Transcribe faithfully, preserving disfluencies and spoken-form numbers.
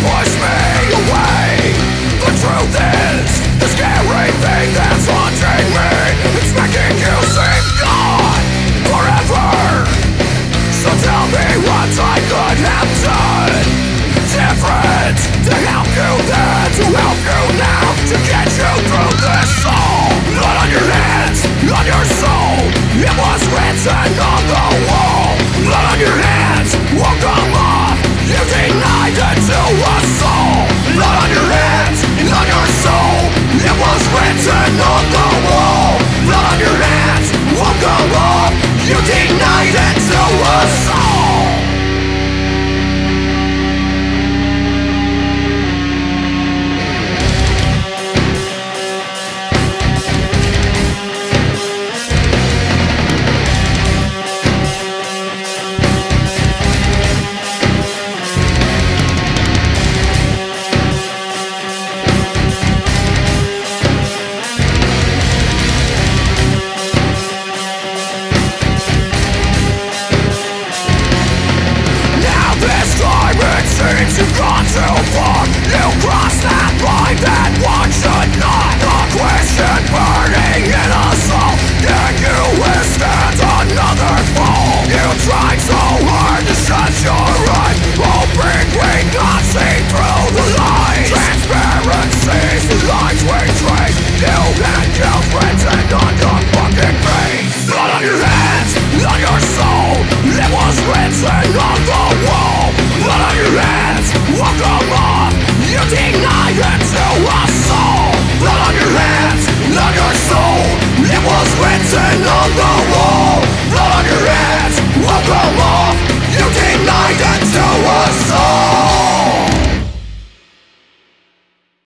push me away. The truth is, the scary thing that's haunting me, it's making you seem gone forever. So tell me what I could have done different to help you then, to help you now, to get you through this soul. Blood on your hands, on your soul, it was written on the